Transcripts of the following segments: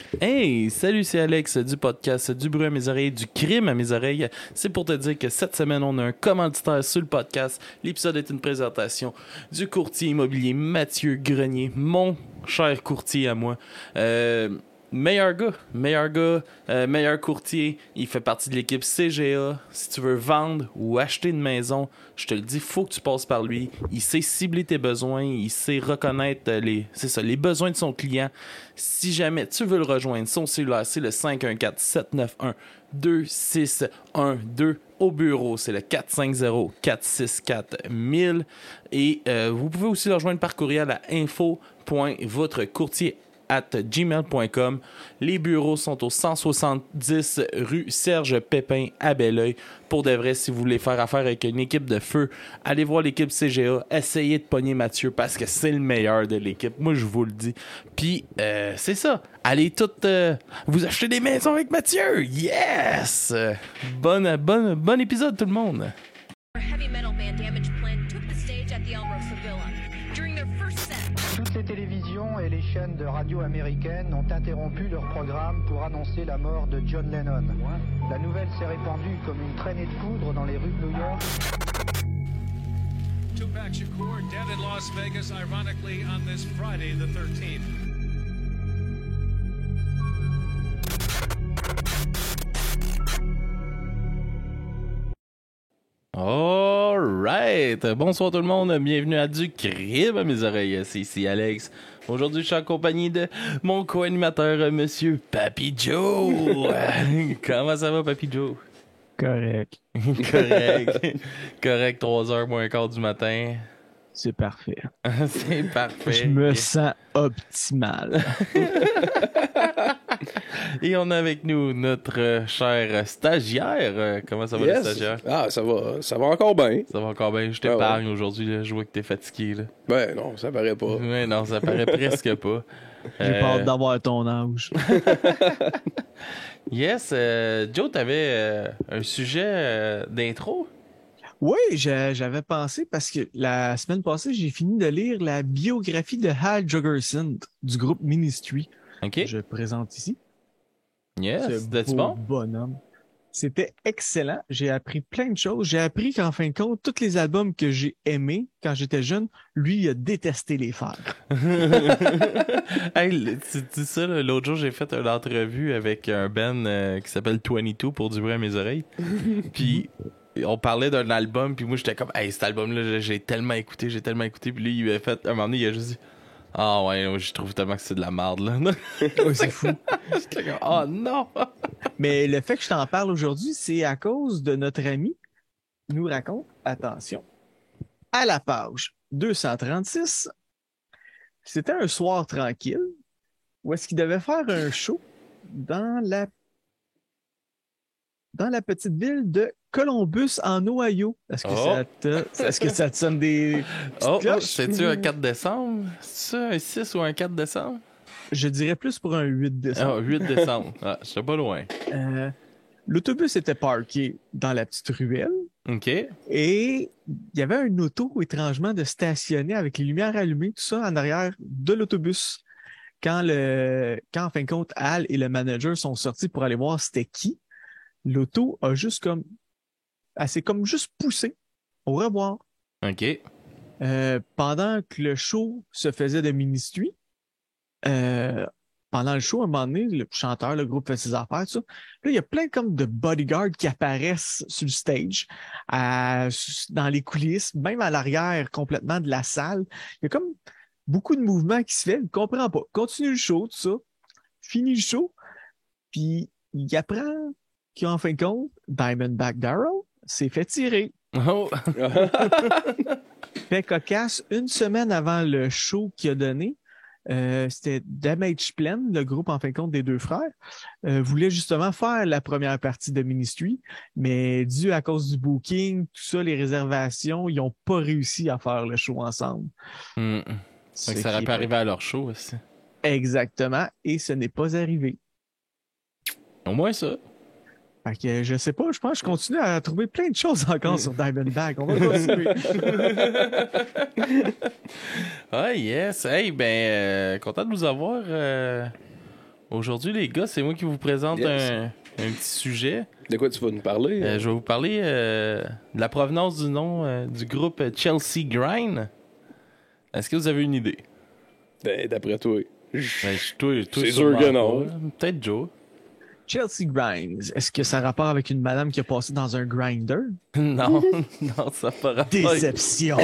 Hey, salut, c'est Alex du podcast Du bruit à mes oreilles, du crime à mes oreilles. C'est pour te dire que cette semaine, on a un commanditaire sur le podcast. L'épisode est une présentation du courtier immobilier Mathieu Grenier, mon cher courtier à moi. Meilleur courtier, il fait partie de l'équipe CGA. Si tu veux vendre ou acheter une maison, je te le dis, faut que tu passes par lui. Il sait cibler tes besoins, il sait reconnaître les besoins de son client. Si jamais tu veux le rejoindre, son cellulaire, c'est le 514-791-2612. Au bureau, c'est le 450-464-1000. Et vous pouvez aussi le rejoindre par courriel à info.votrecourtier@gmail.com. Les bureaux sont au 170 rue Serge Pépin à Belleuil. Pour de vrai, si vous voulez faire affaire avec une équipe de feu, allez voir l'équipe CGA, essayez de pogner Mathieu parce que c'est le meilleur de l'équipe. Moi, je vous le dis. Puis, c'est ça. Allez toutes vous acheter des maisons avec Mathieu. Yes! Bon épisode, tout le monde. Heavy metal band Damage Plan took the stage at the Alrosa Villa. During their first set, Toutes les télévisions et les chaînes de radio américaines ont interrompu leur programme pour annoncer la mort de John Lennon. La nouvelle s'est répandue comme une traînée de poudre dans les rues de New York. Tupac Shakur dead in Las Vegas, ironically, on this Friday, the 13th. Alright, bonsoir tout le monde, bienvenue à Du crime à mes oreilles, c'est ici Alex. Aujourd'hui je suis en compagnie de mon co-animateur, monsieur Papy Joe. Comment ça va, Papy Joe? Correct. Correct, 3h moins quart du matin. C'est parfait. C'est parfait. Je me sens optimal. Et on a avec nous notre cher stagiaire. Comment ça va, le stagiaire? Ah, ça va encore bien. Ça va encore bien, je t'épargne aujourd'hui, là. Je vois que t'es fatigué, là. Ben non, ça paraît pas. Ouais, non, ça paraît presque pas. J'ai pas hâte d'avoir ton âge. Yes, Joe, t'avais un sujet d'intro? Oui, j'avais pensé parce que la semaine passée, j'ai fini de lire la biographie de Hal Jogerson du groupe Ministry. OK. Je présente ici. Yes, Ce c'était-tu beau bon? bonhomme. C'était excellent. J'ai appris plein de choses. J'ai appris qu'en fin de compte, tous les albums que j'ai aimés quand j'étais jeune, lui, il a détesté les faire. Hey, tu dis ça, là, l'autre jour, j'ai fait une entrevue avec un band qui s'appelle 22 pour du bruit à mes oreilles. Puis on parlait d'un album, puis moi, j'étais comme, hey, cet album-là, j'ai tellement écouté. Puis lui, il a fait, un moment donné, il a juste dit, ah ouais, je trouve tellement que c'est de la merde, là. Ouais, c'est fou. J'étais comme, oh non! Mais le fait que je t'en parle aujourd'hui, c'est à cause de notre ami qui nous raconte, attention, à la page 236, c'était un soir tranquille où est-ce qu'il devait faire un show dans la petite ville de Columbus, en Ohio. Est-ce que ça te sonne des petites cloches? C'est-tu un 4 décembre? C'est ça, un 6 ou un 4 décembre? Je dirais plus pour un 8 décembre. 8 décembre. Ah, j'étais pas loin. L'autobus était parké dans la petite ruelle. OK. Et il y avait un auto, étrangement, de stationner avec les lumières allumées, tout ça en arrière de l'autobus. Quand en fin de compte, Al et le manager sont sortis pour aller voir c'était qui, l'auto a juste comme... Elle s'est comme juste poussée. Au revoir. OK. Pendant que le show se faisait de Ministry, pendant le show, à un moment donné, le chanteur, le groupe fait ses affaires, tout ça. Là, il y a plein comme de bodyguards qui apparaissent sur le stage, dans les coulisses, même à l'arrière complètement de la salle. Il y a comme beaucoup de mouvements qui se fait. Il ne comprend pas. Continue le show, tout ça. Finit le show. Puis, il apprend qu'en fin de compte, Diamondback Darrell s'est fait tirer. Oh! Fait cocasse, une semaine avant le show qu'il a donné, c'était Damage Plan, le groupe en fin de compte des deux frères, voulait justement faire la première partie de Ministry, mais dû à cause du booking, tout ça, les réservations, ils n'ont pas réussi à faire le show ensemble. Donc, ça aurait pu arriver à leur show aussi. Exactement, et ce n'est pas arrivé. Au moins ça. Fait que je sais pas, je pense que je continue à trouver plein de choses encore sur Diamondback. On va continuer. Ah yes, hey, content de vous avoir Aujourd'hui, les gars, c'est moi qui vous présente Yes. un petit sujet. De quoi tu vas nous parler? Je vais vous parler de la provenance du nom du groupe Chelsea Grind. Est-ce que vous avez une idée? Ben, d'après toi. Toi, C'est sûrement sûr que non. pas. Peut-être Joe. Chelsea Grinds, est-ce que ça a rapport avec une madame qui a passé dans un grinder? Non, non, ça fera pas. Déception!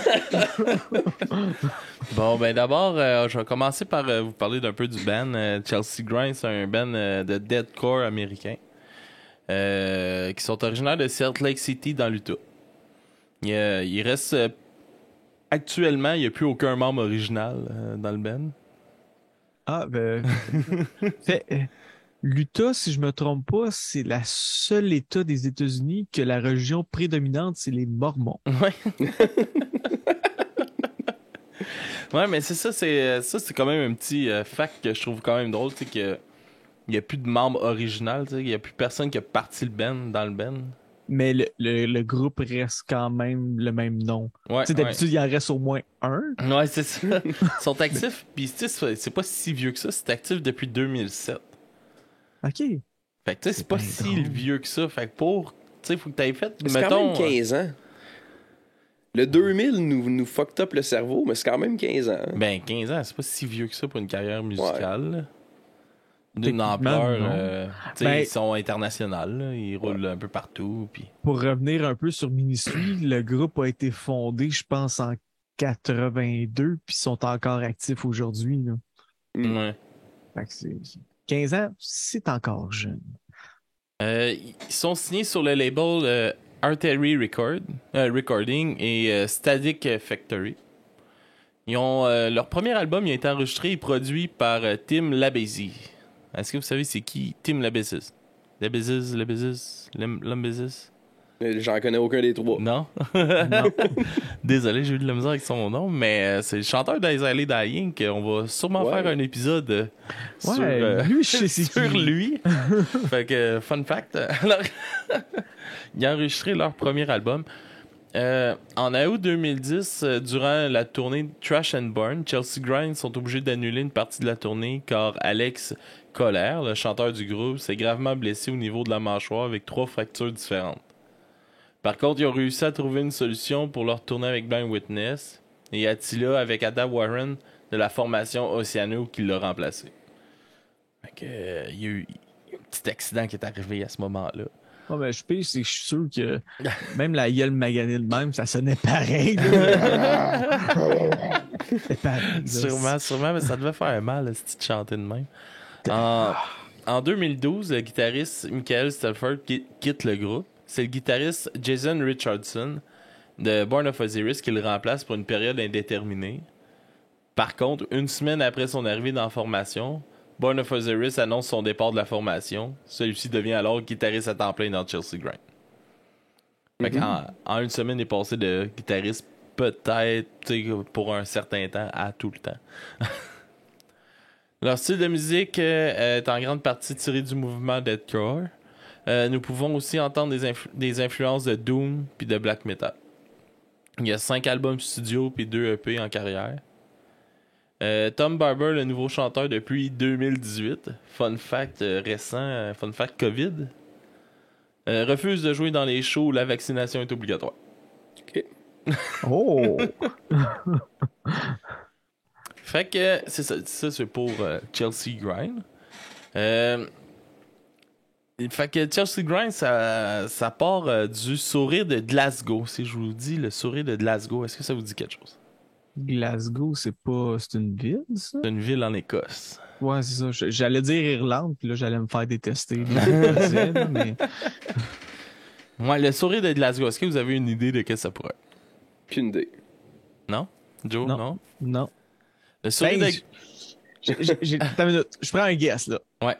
Bon, ben d'abord, je vais commencer par vous parler d'un peu du band. Chelsea Grind, c'est un band de deathcore américain qui sont originaires de Salt Lake City dans l'Utah. Il reste... actuellement, il n'y a plus aucun membre original dans le band. Ah, ben... L'Utah, si je me trompe pas, c'est la seule État des États-Unis que la religion prédominante, c'est les Mormons. Ouais. Ouais, mais c'est ça, c'est quand même un petit fact que je trouve quand même drôle, c'est que il n'y a plus de membre original, il n'y a plus personne qui a parti le band dans le band. Mais le groupe reste quand même le même nom. Ouais, D'habitude, il en reste au moins un. ouais, c'est ça. Ils sont actifs, puis c'est pas si vieux que ça, c'est actif depuis 2007. OK. Fait que tu sais, c'est pas bien si drôle. vieux que ça. Fait que tu sais, faut que t'aies fait, C'est mettons... quand même 15 ans. Le 2000 nous fucked up le cerveau, mais c'est quand même 15 ans. Ben, 15 ans, c'est pas si vieux que ça pour une carrière musicale. là. D'une Techniquement, ampleur, non. tu sais, Ben- ils sont internationales, là, ils roulent un peu partout, puis... Pour revenir un peu sur Ministry, le groupe a été fondé, je pense, en 82, puis sont encore actifs aujourd'hui. Là. Ouais. Fait que 15 ans, c'est encore jeune. Ils sont signés sur le label Artery Recording et Static Factory. Ils ont, leur premier album il a été enregistré et produit par Tim Labézy. Est-ce que vous savez c'est qui Tim Labézy? Labézy? J'en connais aucun des trois. Non? Non. Désolé, j'ai eu de la misère avec son nom, mais c'est le chanteur d'Israeli Dying qu'on va sûrement Ouais. faire un épisode Ouais, sur, lui, je sais c'est sur qui. lui. Fait que, fun fact. Alors, ils ont enregistré leur premier album. En août 2010, durant la tournée Trash and Burn, Chelsea Grind sont obligés d'annuler une partie de la tournée car Alex Koller, le chanteur du groupe, s'est gravement blessé au niveau de la mâchoire avec 3 fractures différentes. Par contre, ils ont réussi à trouver une solution pour leur tourner avec Blind Witness et Attila avec Ada Warren de la formation Oceano qui l'a remplacé. Fait que, il y a eu un petit accident qui est arrivé à ce moment-là. Oh, ben, c'est que je suis sûr que même la gueule maganée de même, ça sonnait pareil. là. C'était pareil. là. Sûrement, mais ça devait faire mal si tu chantais de même. En 2012, le guitariste Michael Stelford quitte le groupe. C'est le guitariste Jason Richardson de Born of Osiris qui le remplace pour une période indéterminée. Par contre, une semaine après son arrivée dans la formation, Born of Osiris annonce son départ de la formation. Celui-ci devient alors guitariste à temps plein dans Chelsea Grind. Fait en une semaine, il est passé de guitariste peut-être tu sais, pour un certain temps à tout le temps. Leur style de musique est en grande partie tiré du mouvement deathcore. Nous pouvons aussi entendre des influences de Doom puis de Black Metal. Il y a 5 albums studio puis 2 EP en carrière. Tom Barber, le nouveau chanteur depuis 2018. Fun fact récent, fun fact COVID. Refuse de jouer dans les shows où la vaccination est obligatoire. OK. Oh! Fait que c'est ça c'est pour Chelsea Grind. Fait que Chelsea Grind, ça part du sourire de Glasgow. Si je vous dis le sourire de Glasgow, est-ce que ça vous dit quelque chose? Glasgow, c'est une ville, ça? C'est une ville en Écosse. Ouais, c'est ça. J'allais dire Irlande, puis là, j'allais me faire détester. Mais... Ouais, le sourire de Glasgow, est-ce que vous avez une idée de ce que ça pourrait être? Aucune idée. Non? Joe, non? Non. Le sourire Ben, de... Attends une minute. Je prends un guess, là. Ouais.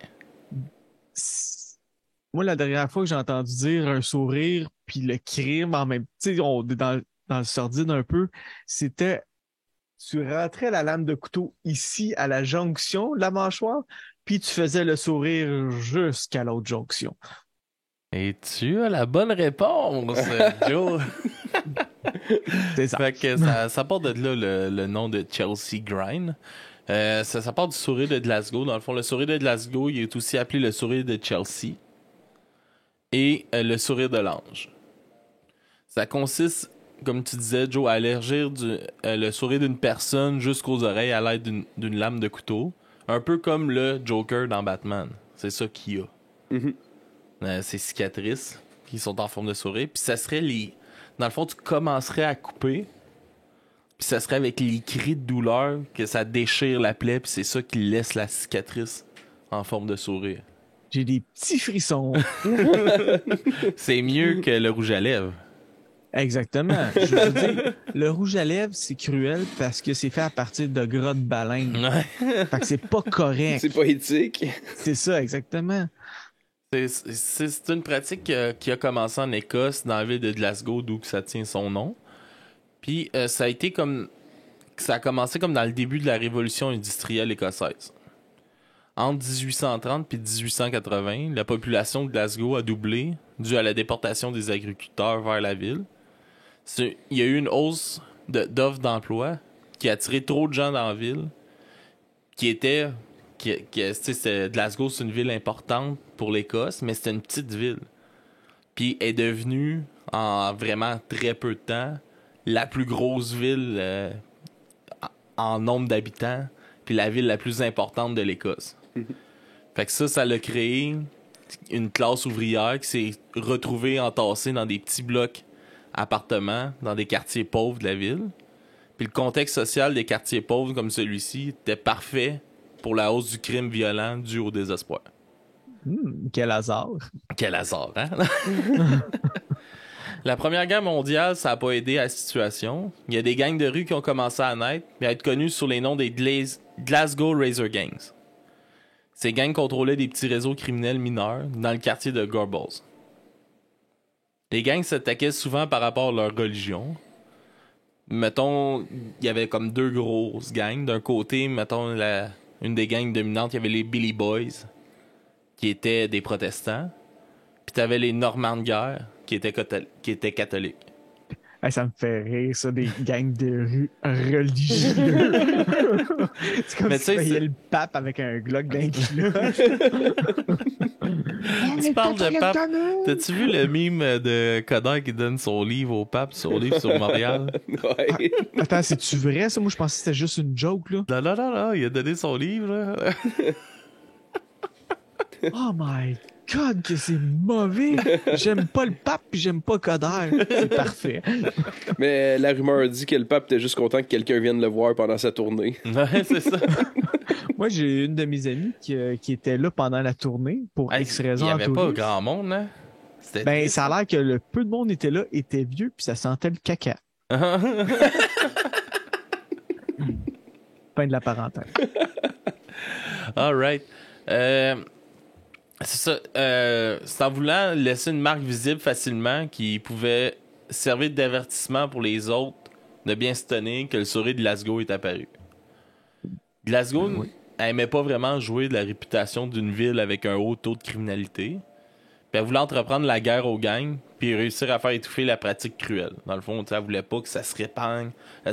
Moi, la dernière fois que j'ai entendu dire un sourire puis le crime en même... Tu sais, on est dans le sordide un peu. C'était... Tu rentrais la lame de couteau ici, à la jonction de la mâchoire, puis tu faisais le sourire jusqu'à l'autre jonction. Et tu as la bonne réponse, Joe. C'est ça. Fait que ça part de là le nom de Chelsea Grind. Ça part du sourire de Glasgow. Dans le fond, le sourire de Glasgow, il est aussi appelé le sourire de Chelsea. Et le sourire de l'ange. Ça consiste, comme tu disais, Joe, à élargir le sourire d'une personne jusqu'aux oreilles à l'aide d'une lame de couteau. Un peu comme le Joker dans Batman. C'est ça qu'il y a. Mm-hmm. Ces cicatrices qui sont en forme de sourire. Puis ça serait Dans le fond, tu commencerais à couper. Puis ça serait avec les cris de douleur que ça déchire la plaie. Puis c'est ça qui laisse la cicatrice en forme de sourire. J'ai des petits frissons. C'est mieux que le rouge à lèvres. Exactement. Je veux dire, le rouge à lèvres, c'est cruel parce que c'est fait à partir de gras de baleine. Ouais. Fait que c'est pas correct. C'est pas éthique. C'est ça, exactement. C'est une pratique qui a commencé en Écosse, dans la ville de Glasgow, d'où ça tient son nom. Puis ça a commencé comme dans le début de la révolution industrielle écossaise. Entre 1830 et 1880, la population de Glasgow a doublé dû à la déportation des agriculteurs vers la ville. Il y a eu une hausse d'offres d'emploi qui a attiré trop de gens dans la ville, Glasgow, c'est une ville importante pour l'Écosse, mais c'était une petite ville. Puis elle est devenue, en vraiment très peu de temps, la plus grosse ville en nombre d'habitants, puis la ville la plus importante de l'Écosse. Fait que ça l'a créé une classe ouvrière qui s'est retrouvée entassée dans des petits blocs appartements, dans des quartiers pauvres de la ville. Puis le contexte social des quartiers pauvres comme celui-ci était parfait pour la hausse du crime violent dû au désespoir. Quel hasard. Quel hasard, hein? La Première Guerre mondiale, ça n'a pas aidé à la situation. Il y a des gangs de rue qui ont commencé à naître, mais à être connus sous les noms des Glasgow Razor Gangs. Ces gangs contrôlaient des petits réseaux criminels mineurs dans le quartier de Gorbals. Les gangs s'attaquaient souvent par rapport à leur religion. Mettons, il y avait comme deux grosses gangs. D'un côté, mettons, une des gangs dominantes, il y avait les Billy Boys, qui étaient des protestants. Puis t'avais les Normands de guerre, qui étaient catholiques. Hey, ça me fait rire, ça, des gangs de rue religieux. C'est comme si tu voyais le pape avec un Glock d'un kilo. Tu parles de pape. T'as-tu vu le mime de Coder qui donne son livre au pape, son livre sur Montréal? Ouais. Attends, c'est-tu vrai, ça? Moi, je pensais que c'était juste une joke, là. Non, il a donné son livre, là. Oh my God, que c'est mauvais! J'aime pas le pape pis j'aime pas Coder. C'est parfait. Mais la rumeur dit que le pape était juste content que quelqu'un vienne le voir pendant sa tournée. Ouais, c'est ça. Moi, j'ai une de mes amies qui était là pendant la tournée pour X raisons. Il y avait pas grand monde, hein? Ben, triste. Ça a l'air que le peu de monde était là était vieux puis ça sentait le caca. Fin de la parenthèse. All right. C'est ça. C'est en voulant laisser une marque visible facilement qui pouvait servir d'avertissement pour les autres de bien se tenir que le sourire de Glasgow est apparu. Glasgow aimait pas vraiment jouer de la réputation d'une ville avec un haut taux de criminalité. Puis elle voulait entreprendre la guerre aux gangs puis réussir à faire étouffer la pratique cruelle. Dans le fond, elle voulait pas que ça se répande,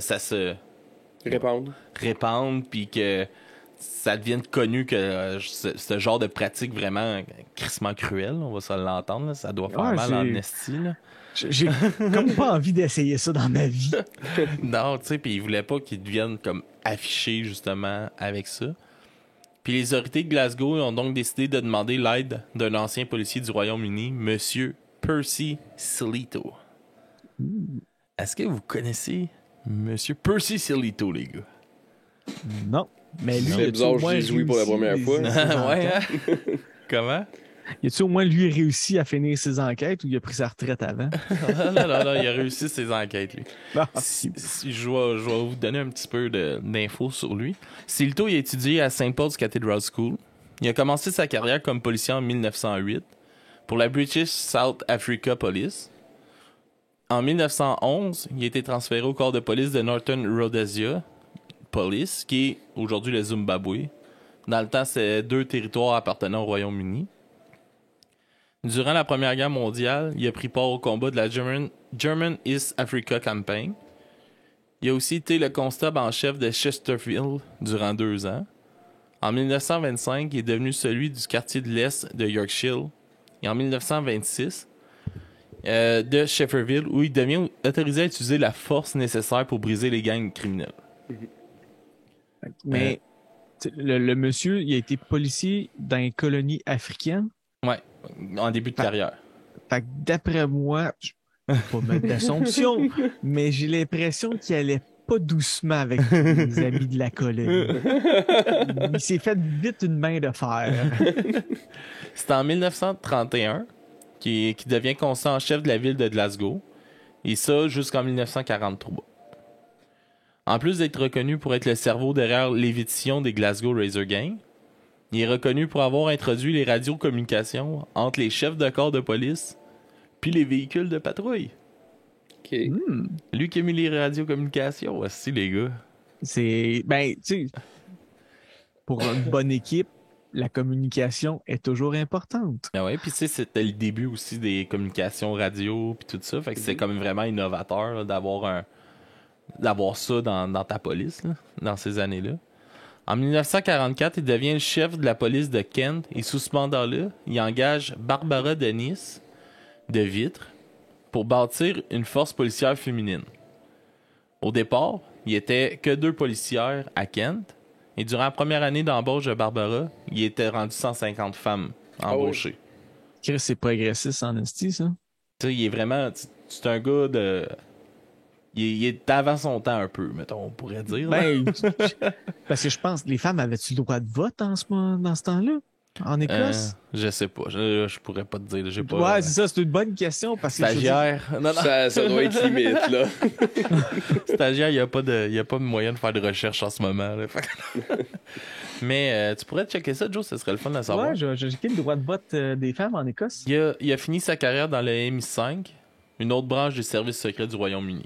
répande puis que ça devienne connu que ce genre de pratique vraiment crissement cruelle, on va se l'entendre, là. Ça doit faire mal en esti, là. J'ai comme pas envie d'essayer ça dans ma vie. Non, tu sais, puis ils voulaient pas qu'ils deviennent comme affichés justement avec ça. Puis les autorités de Glasgow ont donc décidé de demander l'aide d'un ancien policier du Royaume-Uni, Monsieur Percy Silito. Est-ce que vous connaissez Monsieur Percy Silito, les gars? Non. Mais lui, c'est bizarre, je dis oui pour la première fois. Ouais, hein? Comment? Y a-tu au moins lui réussi à finir ses enquêtes ou il a pris sa retraite avant? non, il a réussi ses enquêtes, lui. Ah, Je vais vous donner un petit peu d'infos sur lui. Silito, il a étudié à St. Paul's Cathedral School. Il a commencé sa carrière comme policier en 1908 pour la British South Africa Police. En 1911, il a été transféré au corps de police de Northern Rhodesia Police, qui est aujourd'hui le Zimbabwe. Dans le temps, c'est 2 territoires appartenant au Royaume-Uni. Durant la Première Guerre mondiale, il a pris part au combat de la German East Africa Campaign. Il a aussi été le constable en chef de Chesterfield durant 2 ans. En 1925, il est devenu celui du quartier de l'Est de Yorkshire. Et en 1926, de Shefferville, où il devient autorisé à utiliser la force nécessaire pour briser les gangs criminels. Mais le monsieur, il a été policier dans les colonies africaines. Ouais, en début de carrière. Fait que d'après moi, je ne vais pas mettre d'assomption, mais j'ai l'impression qu'il allait pas doucement avec les amis de la colonie. Il s'est fait vite une main de fer. C'est en 1931 qu'il devient constant en chef de la ville de Glasgow. Et ça jusqu'en 1943. En plus d'être reconnu pour être le cerveau derrière l'éviction des Glasgow Razor Gang, il est reconnu pour avoir introduit les radiocommunications entre les chefs de corps de police puis les véhicules de patrouille. OK. Lui qui a mis les radiocommunications aussi, les gars. C'est. Ben, tu sais, pour une bonne équipe, la communication est toujours importante. Ah ouais, puis tu sais, c'était le début aussi des communications radio puis tout ça. Fait que c'est comme vraiment innovateur là, d'avoir ça dans ta police, là, dans ces années-là. En 1944, il devient le chef de la police de Kent et sous ce mandat-là, il engage Barbara Dennis de Vitre pour bâtir une force policière féminine. Au départ, il n'y était que 2 policières à Kent et durant la première année d'embauche de Barbara, il était rendu 150 femmes embauchées. Chris, c'est progressiste en esti, ça. Tu sais, il est vraiment... C'est un gars de... Il est avant son temps un peu, mettons, on pourrait dire. Ben, parce que je pense, les femmes avaient-tu le droit de vote dans ce temps-là? En Écosse? Je sais pas. Je pourrais pas te dire. J'ai pas, Ouais, c'est ça, c'est une bonne question. Parce que stagiaire. Non. Ça doit être limite, là. Stagiaire, il n'y a pas de moyen de faire de recherche en ce moment. Là. Mais tu pourrais checker ça, Joe, ce serait le fun de savoir. Ouais, j'ai checké le droit de vote des femmes en Écosse. Il a fini sa carrière dans le MI5, une autre branche des services secrets du Royaume-Uni.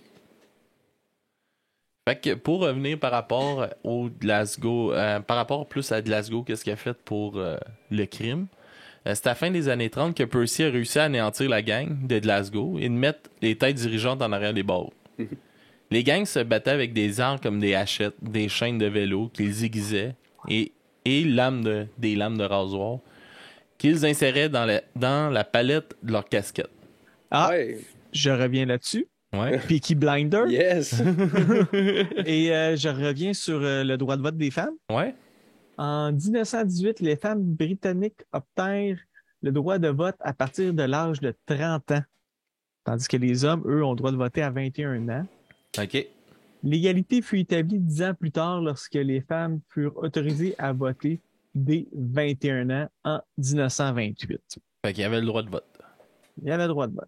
Fait que pour revenir par rapport au Glasgow, par rapport plus à Glasgow, qu'est-ce qu'il a fait pour le crime, c'est à la fin des années 30 que Percy a réussi à anéantir la gang de Glasgow et de mettre les têtes dirigeantes en arrière des barreaux. Les gangs se battaient avec des armes comme des hachettes, des chaînes de vélo qu'ils aiguisaient et des lames de rasoir qu'ils inséraient dans la palette de leur casquette. Ah, Ouais. je reviens là-dessus. Ouais. Peaky Blinder. Yes. Et je reviens sur le droit de vote des femmes. Ouais. En 1918, les femmes britanniques obtinrent le droit de vote à partir de l'âge de 30 ans. Tandis que les hommes, eux, ont le droit de voter à 21 ans. OK. L'égalité fut établie 10 ans plus tard lorsque les femmes furent autorisées à voter dès 21 ans en 1928. Fait qu'il y avait le droit de vote. Il y avait le droit de vote.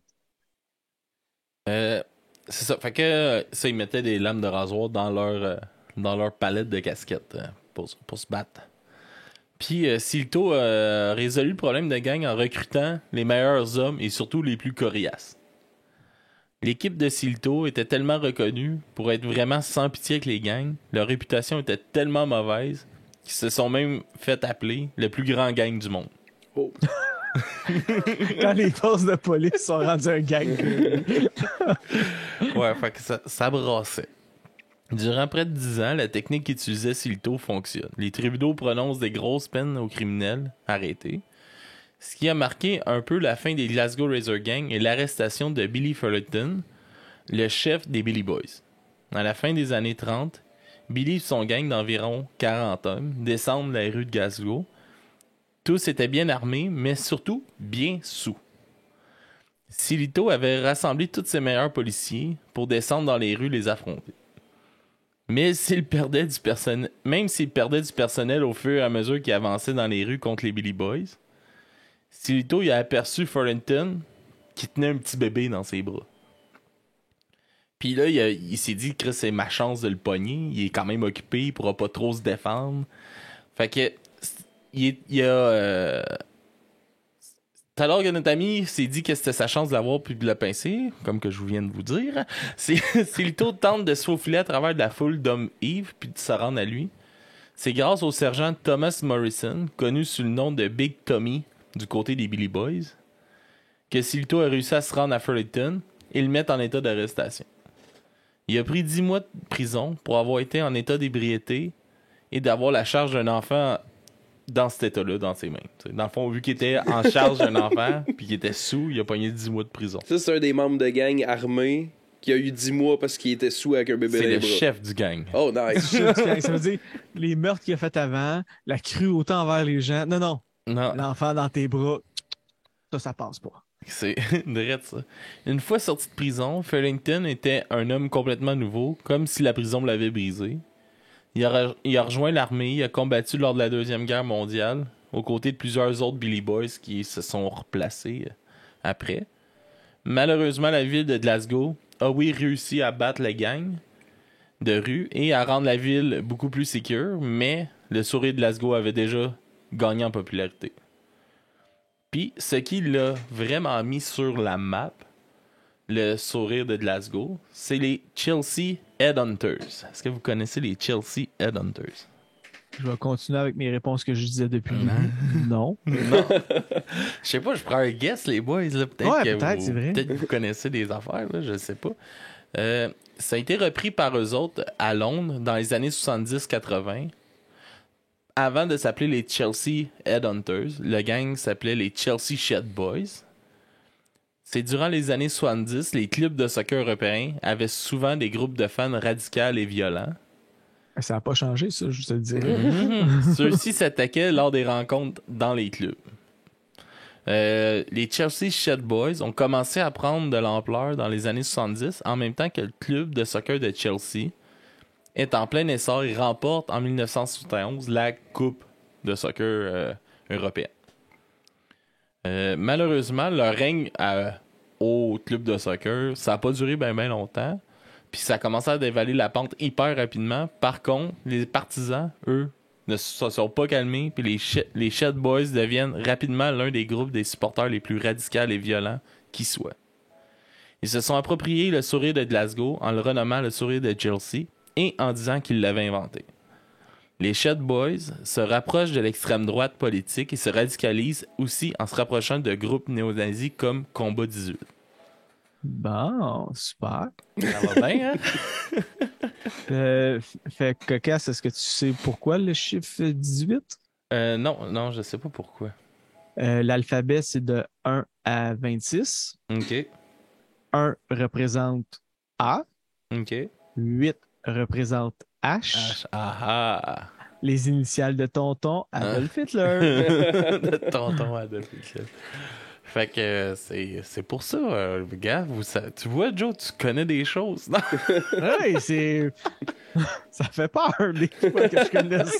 C'est ça. Fait que ça, ils mettaient des lames de rasoir dans leur palette de casquettes pour se battre. Puis Silto a résolu le problème de gang en recrutant les meilleurs hommes et surtout les plus coriaces. L'équipe de Silto était tellement reconnue pour être vraiment sans pitié avec les gangs, leur réputation était tellement mauvaise qu'ils se sont même fait appeler le plus grand gang du monde. Oh. Quand les forces de police sont rendues un gang. Ouais, fait que ça brassait. Durant près de 10 ans, la technique qu'utilisait Silto fonctionne. Les tribunaux prononcent des grosses peines aux criminels arrêtés. Ce qui a marqué un peu la fin des Glasgow Razor Gang et l'arrestation de Billy Fullerton, le chef des Billy Boys. À la fin des années 30, Billy et son gang d'environ 40 hommes descendent la rue de Glasgow. Tous étaient bien armés, mais surtout bien sous. Silito avait rassemblé tous ses meilleurs policiers pour descendre dans les rues les affronter. Mais même s'il perdait du personnel au fur et à mesure qu'il avançait dans les rues contre les Billy Boys, Silito il a aperçu Fullerton qui tenait un petit bébé dans ses bras. Puis là, il s'est dit que c'est ma chance de le pogner. Il est quand même occupé, il pourra pas trop se défendre. Fait que alors que notre ami s'est dit que c'était sa chance de l'avoir puis de le pincer, comme que je vous viens de vous dire, Silito tente de se faufiler à travers de la foule d'hommes ivres puis de se rendre à lui. C'est grâce au sergent Thomas Morrison, connu sous le nom de Big Tommy du côté des Billy Boys, que Silito a réussi à se rendre à Fullerton et le mettre en état d'arrestation. Il a pris 10 mois de prison pour avoir été en état d'ébriété et d'avoir la charge d'un enfant dans cet état-là, dans ses mains. T'sais, dans le fond, vu qu'il était en charge d'un enfant puis qu'il était sous, il a pogné 10 mois de prison. Ça, c'est un des membres de gang armés qui a eu 10 mois parce qu'il était sous avec un bébé dans C'est les le bras. chef du gang. Oh, nice. Ça veut dire les meurtres qu'il a fait avant, la cruauté envers les gens. Non, Non, l'enfant dans tes bras, ça passe pas. c'est direct ça. Une fois sorti de prison, Farrington était un homme complètement nouveau, comme si la prison l'avait brisé. Il a rejoint l'armée, il a combattu lors de la Deuxième Guerre mondiale, aux côtés de plusieurs autres Billy Boys qui se sont replacés après. Malheureusement, la ville de Glasgow a réussi à battre la gang de rue et à rendre la ville beaucoup plus sécure, mais le sourire de Glasgow avait déjà gagné en popularité. Puis, ce qui l'a vraiment mis sur la map, le sourire de Glasgow, c'est les Chelsea Headhunters. Est-ce que vous connaissez les Chelsea Headhunters? Je vais continuer avec mes réponses que je disais depuis le début. Non. Non. Je sais pas, je prends un guess, les boys. Là. Peut-être Ouais, que peut-être, c'est vrai. Peut-être que vous connaissez des affaires, là, je sais pas. Ça a été repris par eux autres à Londres dans les années 70-80. Avant de s'appeler les Chelsea Headhunters, le gang s'appelait les Chelsea Shed Boys. C'est durant les années 70, les clubs de soccer européens avaient souvent des groupes de fans radicaux et violents. Ça n'a pas changé, ça, je te le dirais. Ceux-ci s'attaquaient lors des rencontres dans les clubs. Les Chelsea Shed Boys ont commencé à prendre de l'ampleur dans les années 70, en même temps que le club de soccer de Chelsea est en plein essor et remporte en 1971 la Coupe de soccer européenne. Malheureusement, leur règne au club de soccer, ça n'a pas duré bien longtemps. Puis ça a commencé à dévaler la pente hyper rapidement. Par contre, les partisans, eux, ne se sont pas calmés. Puis les Shed Boys deviennent rapidement l'un des groupes des supporters les plus radicaux et violents qui soient. Ils se sont appropriés le sourire de Glasgow en le renommant le sourire de Chelsea et en disant qu'ils l'avaient inventé. Les Shed Boys se rapprochent de l'extrême droite politique et se radicalisent aussi en se rapprochant de groupes néo-nazis comme Combat 18. Bon, super. Ça va bien, hein? Fait cocasse, est-ce que tu sais pourquoi le chiffre 18? Non, je sais pas pourquoi. L'alphabet, c'est de 1 à 26. OK. 1 représente A. OK. 8 représente H. Ah Les initiales de tonton Adolf Hitler. de tonton Adolf Hitler. Fait que c'est pour ça, gars, tu vois, Joe, tu connais des choses. Non? Ouais, c'est... ça fait peur des fois que je connaisse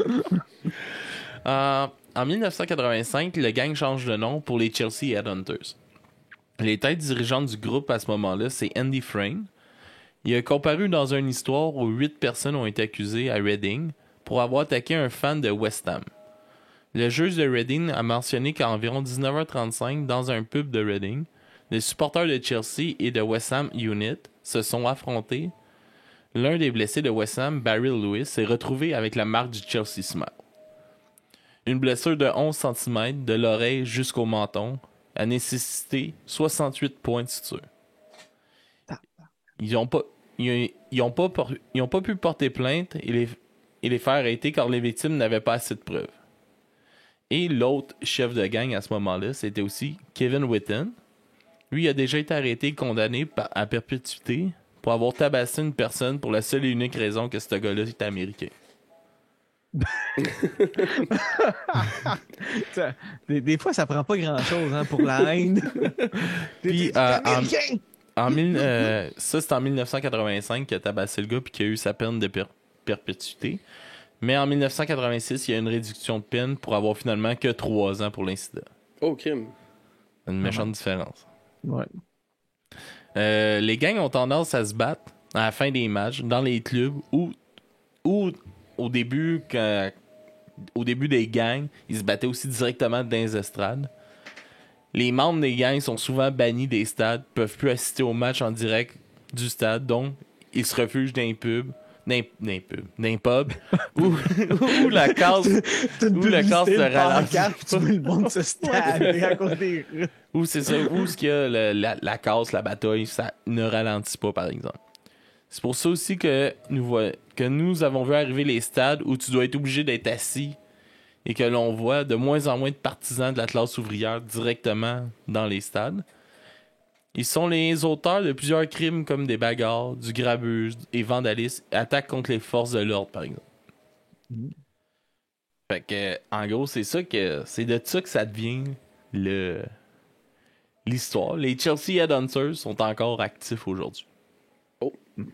ça. En 1985, le gang change de nom pour les Chelsea Headhunters. Les têtes dirigeantes du groupe à ce moment-là, c'est Andy Frame. Il a comparu dans une histoire où 8 personnes ont été accusées à Reading pour avoir attaqué un fan de West Ham. Le juge de Reading a mentionné qu'à environ 19h35, dans un pub de Reading, les supporters de Chelsea et de West Ham Unit se sont affrontés. L'un des blessés de West Ham, Barry Lewis, s'est retrouvé avec la marque du Chelsea Smile. Une blessure de 11 cm de l'oreille jusqu'au menton a nécessité 68 points de suture. Ils n'ont pas pu porter plainte et les faire arrêter car les victimes n'avaient pas assez de preuves. Et l'autre chef de gang à ce moment-là, c'était aussi Kevin Whitten. Lui, il a déjà été arrêté et condamné à perpétuité pour avoir tabassé une personne pour la seule et unique raison que ce gars-là était américain. Des fois, ça prend pas grand-chose pour la haine. Puis, ça, c'est en 1985 qu'il a tabassé le gars et qu'il a eu sa peine de perpétuité. Mais en 1986, il y a une réduction de peine pour avoir finalement que 3 ans pour l'incident. Oh, Kim. Une méchante différence. Ouais. Les gangs ont tendance à se battre à la fin des matchs dans les clubs ou au début des gangs, ils se battaient aussi directement dans les estrades. Les membres des gangs sont souvent bannis des stades, peuvent plus assister aux matchs en direct du stade, donc ils se refugent dans les pubs. D'un pub où la case se ralentit. Tu veux le monde se stabber à cause des rues. Où c'est ça, où ce qu'il y a la casse, la bataille, ça ne ralentit pas, par exemple. C'est pour ça aussi que nous avons vu arriver les stades où tu dois être obligé d'être assis et que l'on voit de moins en moins de partisans de la classe ouvrière directement dans les stades. Ils sont les auteurs de plusieurs crimes comme des bagarres, du grabuge et vandalisme, attaques contre les forces de l'ordre, par exemple. Fait que, en gros, c'est de ça que ça devient l'histoire. Les Chelsea Headhunters sont encore actifs aujourd'hui. Oh.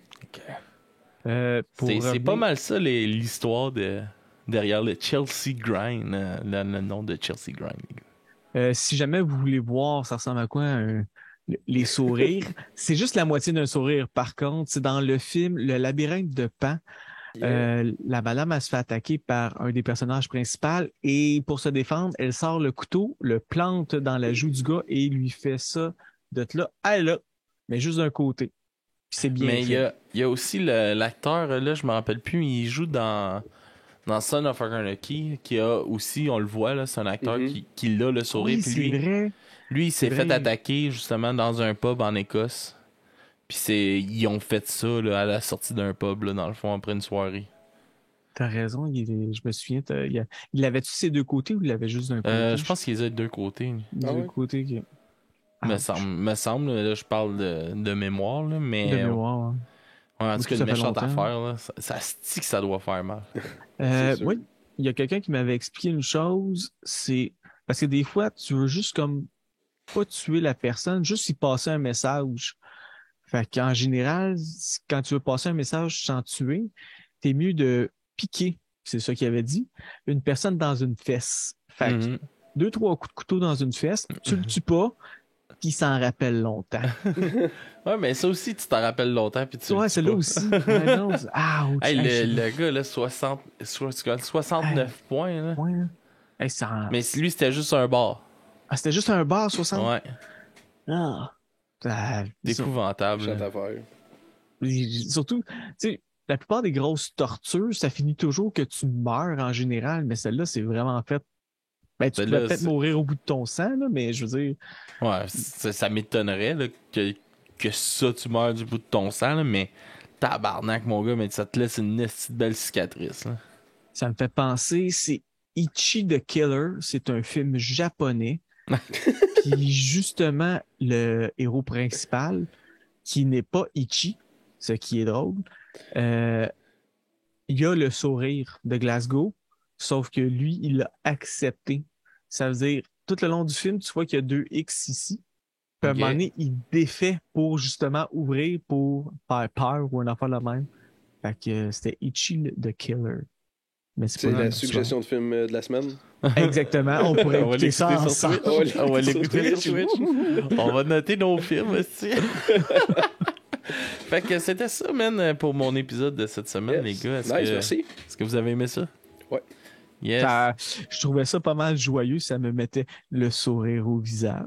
C'est pas mal ça, l'histoire derrière le Chelsea Grind, le nom de Chelsea Grind. Si jamais vous voulez voir, ça ressemble à quoi les sourires? C'est juste la moitié d'un sourire. Par contre, c'est dans le film Le Labyrinthe de Pan. La madame, elle se fait attaquer par un des personnages principaux et pour se défendre, elle sort le couteau, le plante dans la joue du gars et lui fait ça de là à là, mais juste d'un côté. Puis c'est bien mais fait. il y a aussi l'acteur, là, je me rappelle plus, il joue dans Son of Anarchy, qui a aussi, on le voit, là, c'est un acteur qui a le sourire. Oui, puis c'est vrai. Lui, il s'est C'est fait vrai. attaquer justement dans un pub en Écosse. Puis ils ont fait ça là, à la sortie d'un pub, là, dans le fond, après une soirée. T'as raison, je me souviens. Il avait-tu ses deux côtés ou il avait juste d'un côté? Je pense qu'ils ont de deux côtés. Deux côtés. Me semble, là, je parle de mémoire, là, mais. De mémoire. Hein. Ouais, en tout cas, Ça une fait méchante longtemps. affaire, là. Ça se dit que ça doit faire mal. sûr. Oui, il y a quelqu'un qui m'avait expliqué une chose, c'est parce que des fois, tu veux juste comme pas tuer la personne, juste y passer un message. Fait qu'en général, quand tu veux passer un message sans tuer, t'es mieux de piquer, c'est ça qu'il avait dit, une personne dans une fesse. Fait que 2-3 coups de couteau dans une fesse, tu le tues pas, puis il s'en rappelle longtemps. Ouais, mais ça aussi, tu t'en rappelles longtemps. Puis tu Ouais, c'est là aussi. Ouais, non, hey, le gars, là, 69 points. Là. Ouais, hey, ça... Mais lui, c'était juste un bar. Ah, c'était juste un bar 60? Ouais. Ah. C'est épouvantable. Chante là. affaire. Surtout, tu sais, la plupart des grosses tortures, ça finit toujours que tu meurs en général, mais celle-là, c'est vraiment fait. Ben, tu Celle-là, peux peut-être mourir au bout de ton sang, là, mais je veux dire. Ouais, ça m'étonnerait là, que ça, tu meurs du bout de ton sang, là, mais tabarnak, mon gars, mais ça te laisse une petite belle cicatrice. Là. Ça me fait penser, c'est Ichi the Killer, c'est un film japonais. Puis justement, le héros principal, qui n'est pas Ichi, ce qui est drôle, il a le sourire de Glasgow, sauf que lui, il l'a accepté. Ça veut dire, tout le long du film, tu vois qu'il y a 2 X ici. Puis à un moment donné, il défait pour justement ouvrir pour faire peur ou un affaire la même. Fait que c'était Ichi the Killer. Mais C'est pas la suggestion de film de la semaine. Exactement, on pourrait On va écouter ça l'écouter sur ensemble. Twitch. On va l'écouter sur Twitch. On va noter nos films aussi. Fait que c'était ça, man, pour mon épisode de cette semaine, les gars. Merci. Est-ce que vous avez aimé ça? Ouais. Yes. Je trouvais ça pas mal joyeux, ça me mettait le sourire au visage.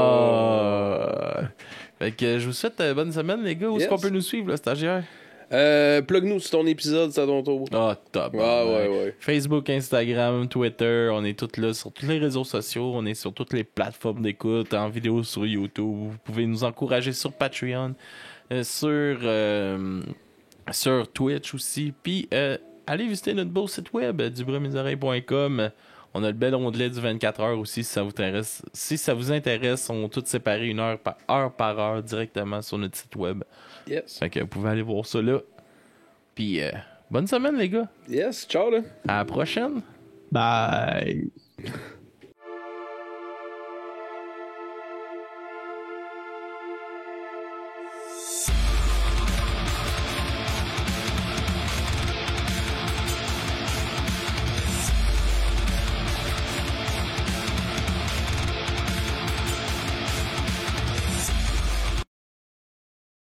Fait que je vous souhaite bonne semaine, les gars. Où est-ce qu'on peut nous suivre, le stagiaire? Plug-nous sur ton épisode, c'est à ton tour. Top. Ouais. Facebook, Instagram, Twitter, on est tous là sur tous les réseaux sociaux, on est sur toutes les plateformes d'écoute, en vidéo sur YouTube. Vous pouvez nous encourager sur Patreon, sur Twitch aussi. Puis allez visiter notre beau site web, dubramisoreilles.com. On a le bel onglet du 24 heures aussi, si ça vous intéresse. Si ça vous intéresse, on est tous séparés une heure par heure directement sur notre site web. Yes. Fait que vous pouvez aller voir ça là. Puis bonne semaine, les gars. Yes, ciao là. À la prochaine. Bye.